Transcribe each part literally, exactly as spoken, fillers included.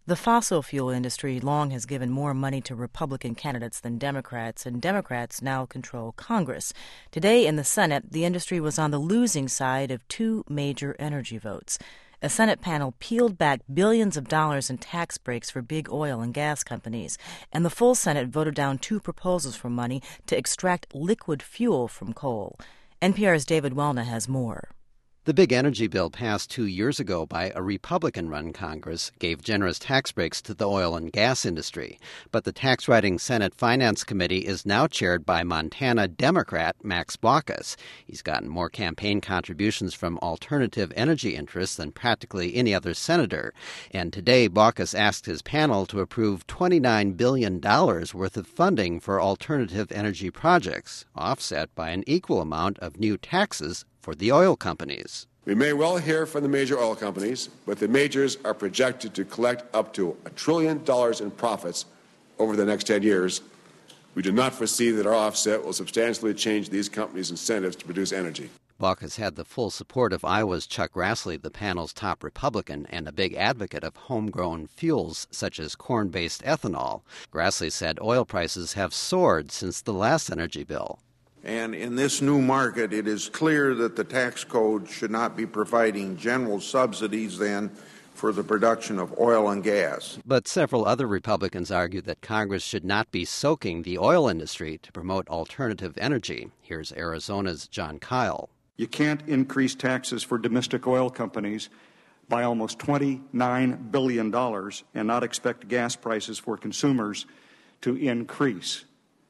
The fossil fuel industry long has given more money to Republican candidates than Democrats, and Democrats now control Congress. Today in the Senate, the industry was on the losing side of two major energy votes. A Senate panel peeled back billions of dollars in tax breaks for big oil and gas companies, and the full Senate voted down two proposals for money to extract liquid fuel from coal. N P R's David Welna has more. The big energy bill passed two years ago by a Republican-run Congress gave generous tax breaks to the oil and gas industry. But the tax-writing Senate Finance Committee is now chaired by Montana Democrat Max Baucus. He's gotten more campaign contributions from alternative energy interests than practically any other senator. And today, Baucus asked his panel to approve twenty-nine billion dollars worth of funding for alternative energy projects, offset by an equal amount of new taxes for the oil companies. We may well hear from the major oil companies, but the majors are projected to collect up to a trillion dollars in profits over the next ten years. We do not foresee that our offset will substantially change these companies' incentives to produce energy. Baucus had the full support of Iowa's Chuck Grassley, the panel's top Republican, and a big advocate of homegrown fuels such as corn-based ethanol. Grassley said oil prices have soared since the last energy bill. And in this new market, it is clear that the tax code should not be providing general subsidies then for the production of oil and gas. But several other Republicans argue that Congress should not be soaking the oil industry to promote alternative energy. Here's Arizona's John Kyle. You can't increase taxes for domestic oil companies by almost twenty-nine billion dollars and not expect gas prices for consumers to increase.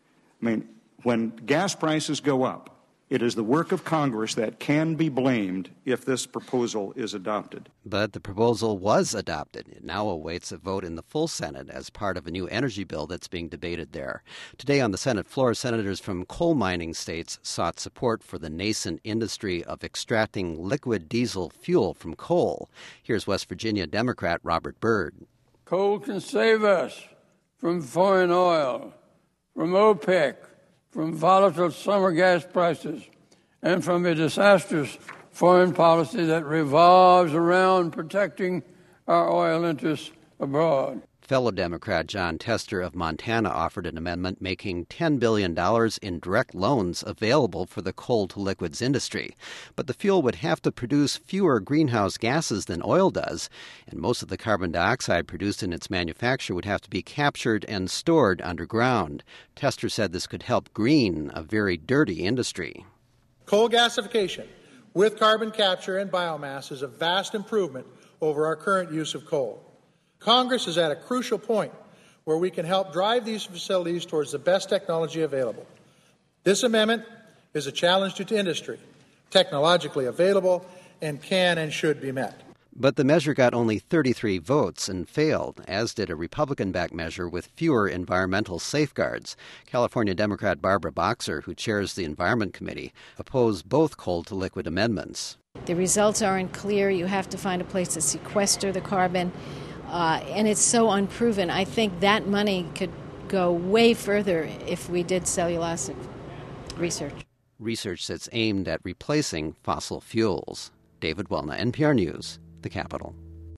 I mean, when gas prices go up, it is the work of Congress that can be blamed if this proposal is adopted. But the proposal was adopted. It now awaits a vote in the full Senate as part of a new energy bill that's being debated there. Today on the Senate floor, senators from coal mining states sought support for the nascent industry of extracting liquid diesel fuel from coal. Here's West Virginia Democrat Robert Byrd. Coal can save us from foreign oil, from OPEC, from volatile summer gas prices, and from a disastrous foreign policy that revolves around protecting our oil interests abroad. Fellow Democrat Jon Tester of Montana offered an amendment making ten billion dollars in direct loans available for the coal-to-liquids industry. But the fuel would have to produce fewer greenhouse gases than oil does, and most of the carbon dioxide produced in its manufacture would have to be captured and stored underground. Tester said this could help green a very dirty industry. Coal gasification with carbon capture and biomass is a vast improvement over our current use of coal. Congress is at a crucial point where we can help drive these facilities towards the best technology available. This amendment is a challenge to industry, technologically available, and can and should be met. But the measure got only thirty-three votes and failed, as did a Republican-backed measure with fewer environmental safeguards. California Democrat Barbara Boxer, who chairs the Environment Committee, opposed both coal-to-liquid amendments. The results aren't clear. You have to find a place to sequester the carbon. Uh, and it's so unproven. I think that money could go way further if we did cellulosic research. Research that's aimed at replacing fossil fuels. David Welna, N P R News, the Capitol.